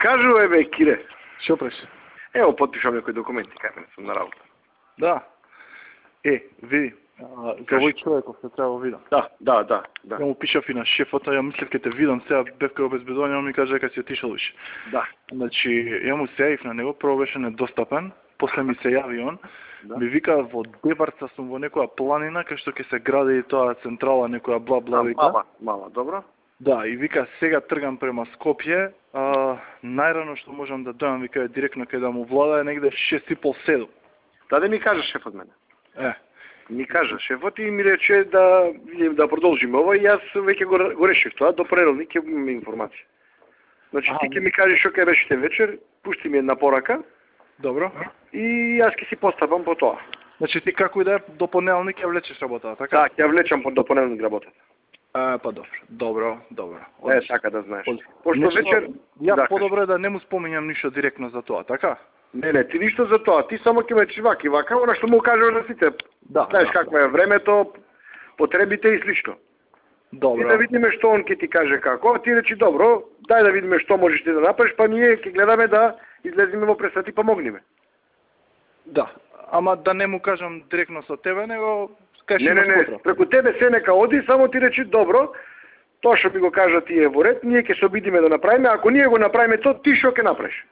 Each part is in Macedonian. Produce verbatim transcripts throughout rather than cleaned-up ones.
Кажувај бе, Кире. Што преш? Ево, потпишам некои документи, кај мене сум на работа. Да. Е, види, а, за овој човеков се треба видам. Да, да, да, да. Ја му пишав и на шефота, ја мислев ке те видам, сега бев кај обезбедување, он ми каже дека си отишол више. Да. Значи, ја му се јавив на него, прво беше недостапен, после ми се јави он, да. Ми вика во Дебарца сум во некоја планина кај што ќе се гради и тоа централа, некоја бла бла вика. Мала, мала, добро. Да, и вика сега тргам према Скопје, а, најрано што можам да дојам, вика директно кај да му влада е негде шест и пол седум. Даде ми кажа шефот мене. Е. Ми кажа шефот и ми рече да да продолжиме ова и јас веќе го, го решив тоа, до понеделник ќе имаме информација. Значи ти ќе ми кажеш што ќе решите вечер, пушти ми една порака. Добро. И јас ќе си постапам по тоа. Значи ти како и да е до понеделник ќе влечеш работата, така? Да, ќе влечам по до понеделник работата. А, па добро, добро, добро. Е, така да знаеш. Пошто Нешто... вечер... Јас да, подобро е да не му споминјам ништо директно за тоа, така? Не, не, ти ништо за тоа. Ти само ќе ме чиваки вака, она што му кажеш на сите. Да, знаеш да, какво е времето, потребите и слично. Добро. И да видиме што он ќе ти каже како. Ти речи добро, дај да видиме што можеш ти да направиш, па ние ќе гледаме да излеземе во пресад и помогнеме. Да, ама да не му кажам директно со тебе, него кажи Не, не, не, преку тебе се нека оди, само ти речи добро, тоа што ми го кажа ти е во ред, ние ќе се обидиме да направиме, ако ние го направиме тоа, ти што ќе направиш?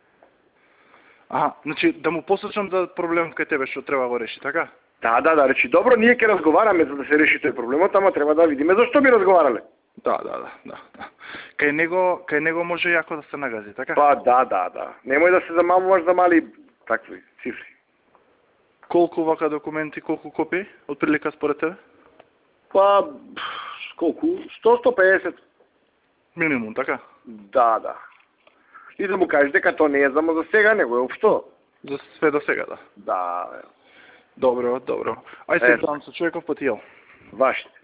Аха, значи да му посочам за проблемот кај тебе што треба го реши, така? Да, да, да, речи добро, ние ќе разговараме за да се реши тој проблемот, ама треба да видиме зашто би разговарале. Да, да, да, да, да. Кај него, кај него може јако да се нагази, така? Па да, да, да. Немој да се замамуваш за мали такви цифри. Колку вака документи, колку копии, од прилика според тебе? Па, колку? сто до сто педесет. Минимум, така? Да, да. И да му кажеш дека тоа не е само за сега, него е општо. За све до сега, да. Да. Добро, добро. Ај се гледам со човеков, па ти јал. Вашите.